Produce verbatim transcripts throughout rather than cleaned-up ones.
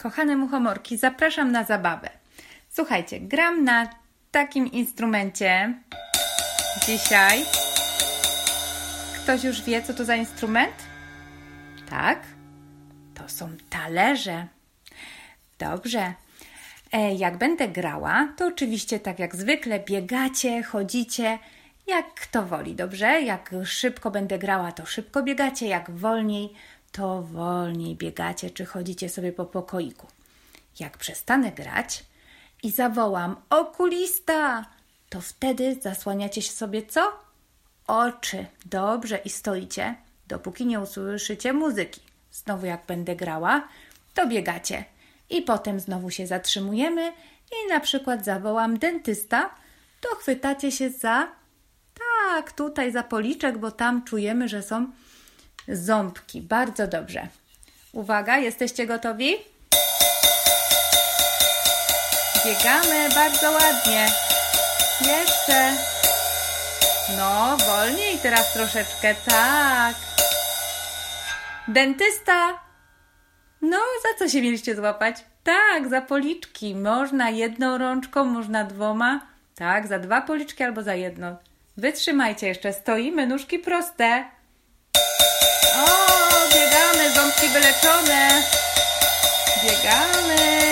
Kochane muchomorki, zapraszam na zabawę. Słuchajcie, gram na takim instrumencie dzisiaj. Ktoś już wie, co to za instrument? Tak? To są talerze. Dobrze. E, jak będę grała, to oczywiście tak jak zwykle biegacie, chodzicie, jak kto woli, dobrze? Jak szybko będę grała, to szybko biegacie, jak wolniej, to wolniej biegacie, czy chodzicie sobie po pokoiku. Jak przestanę grać i zawołam okulista, to wtedy zasłaniacie sobie co? Oczy. Dobrze i stoicie, dopóki nie usłyszycie muzyki. Znowu jak będę grała, to biegacie. I potem znowu się zatrzymujemy i na przykład zawołam dentysta, to chwytacie się za, tak, tutaj za policzek, bo tam czujemy, że są ząbki. Bardzo dobrze. Uwaga, jesteście gotowi? Biegamy bardzo ładnie. Jeszcze. No, wolniej teraz troszeczkę, tak. Dentysta. No, za co się mieliście złapać? Tak, za policzki. Można jedną rączką, można dwoma. Tak, za dwa policzki albo za jedno. Wytrzymajcie jeszcze, stoimy, nóżki proste. O, biegamy, ząbki wyleczone. Biegamy.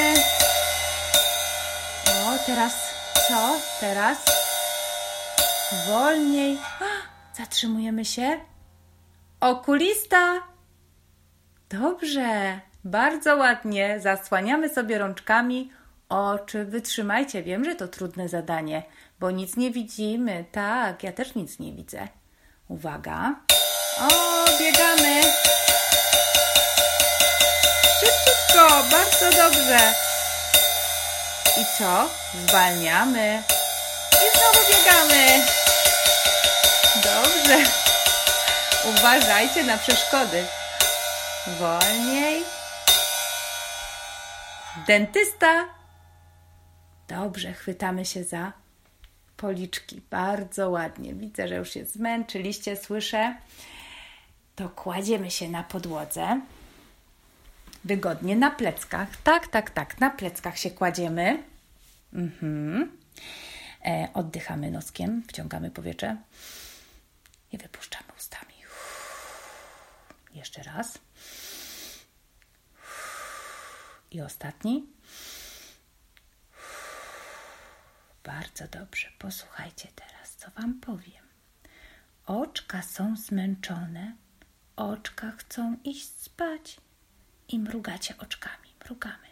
O, teraz co? Teraz wolniej. Zatrzymujemy się. Okulista. Dobrze, bardzo ładnie. Zasłaniamy sobie rączkami oczy. Wytrzymajcie, wiem, że to trudne zadanie, bo nic nie widzimy. Tak, ja też nic nie widzę. Uwaga. O, biegamy. Szybciutko, bardzo dobrze. I co? Zwalniamy. I znowu biegamy. Dobrze. Uważajcie na przeszkody. Wolniej. Dentysta. Dobrze, chwytamy się za policzki. Bardzo ładnie. Widzę, że już się zmęczyliście, słyszę. To kładziemy się na podłodze. Wygodnie na pleckach. Tak, tak, tak. Na pleckach się kładziemy. Mhm. E, oddychamy noskiem, wciągamy powietrze i wypuszczamy ustami. Jeszcze raz. I ostatni. Bardzo dobrze. Posłuchajcie teraz, co Wam powiem. Oczka są zmęczone, oczka chcą iść spać i mrugacie oczkami. Mrugamy.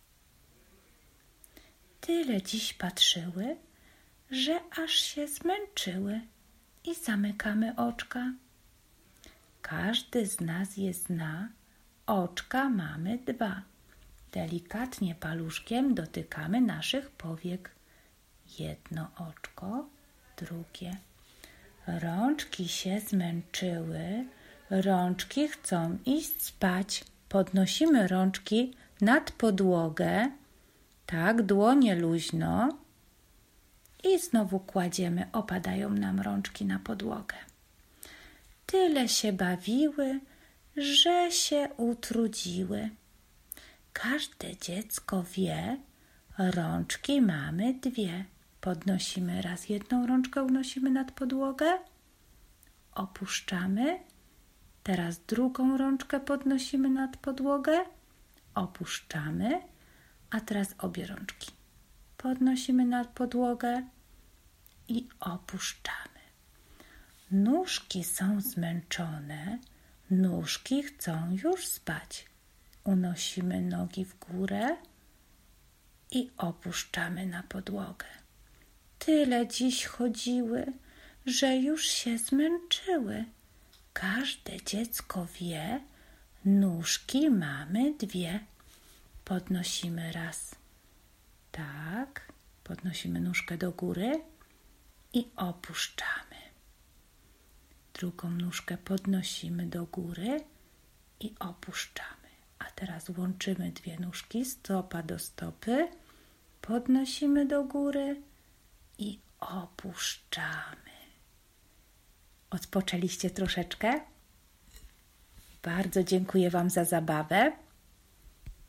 Tyle dziś patrzyły, że aż się zmęczyły i zamykamy oczka. Każdy z nas je zna, oczka mamy dwa. Delikatnie paluszkiem dotykamy naszych powiek. Jedno oczko, drugie. Rączki się zmęczyły, rączki chcą iść spać. Podnosimy rączki nad podłogę, tak, dłonie luźno i znowu kładziemy, opadają nam rączki na podłogę. Tyle się bawiły, że się utrudziły. Każde dziecko wie, rączki mamy dwie. Podnosimy raz jedną rączkę, unosimy nad podłogę, opuszczamy. Teraz drugą rączkę podnosimy nad podłogę, opuszczamy, a teraz obie rączki podnosimy nad podłogę i opuszczamy. Nóżki są zmęczone, nóżki chcą już spać. Unosimy nogi w górę i opuszczamy na podłogę. Tyle dziś chodziły, że już się zmęczyły. Każde dziecko wie, nóżki mamy dwie. Podnosimy raz. Tak, podnosimy nóżkę do góry i opuszczamy. Drugą nóżkę podnosimy do góry i opuszczamy. A teraz łączymy dwie nóżki, stopa do stopy, podnosimy do góry i opuszczamy. Odpoczęliście troszeczkę? Bardzo dziękuję Wam za zabawę.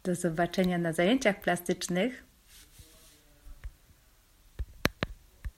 Do zobaczenia na zajęciach plastycznych.